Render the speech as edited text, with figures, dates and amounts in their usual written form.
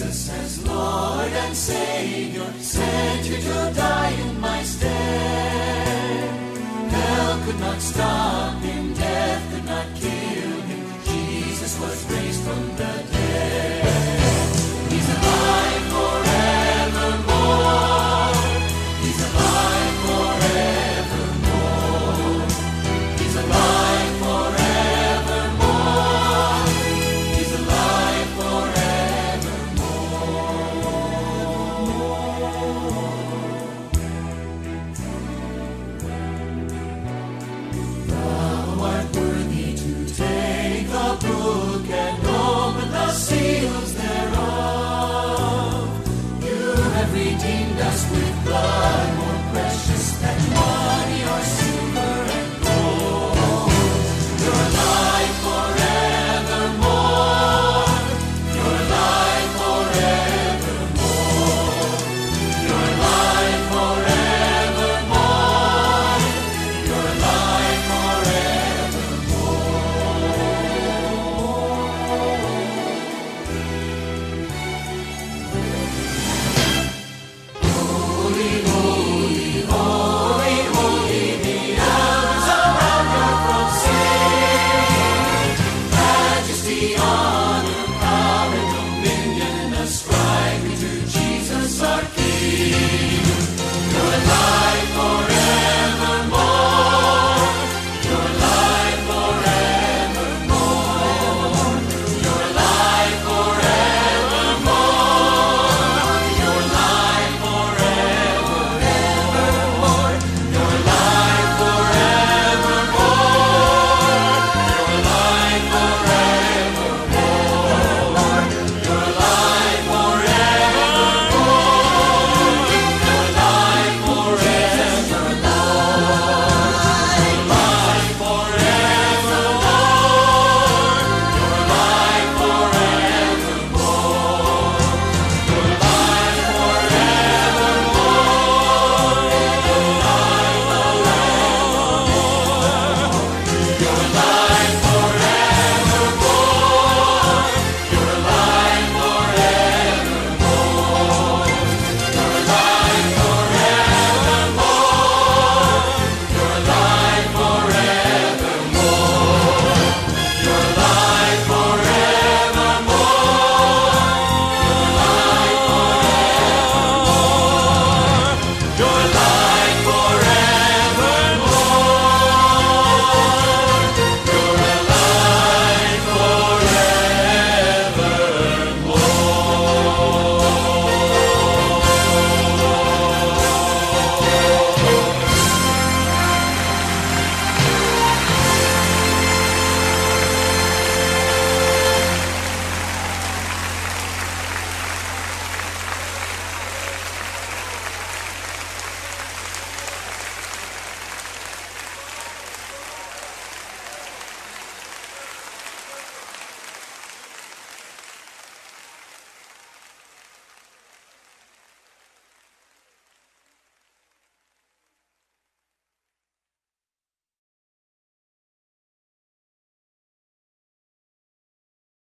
Jesus as Lord and Savior, sent you to die in my stead. Hell could not stop him, death could not kill him. Jesus was raised from the dead. He's alive forevermore. He's alive forevermore. He's alive forevermore. He's alive forevermore. Thou art worthy to take the book and open the seals thereof. You have redeemed us with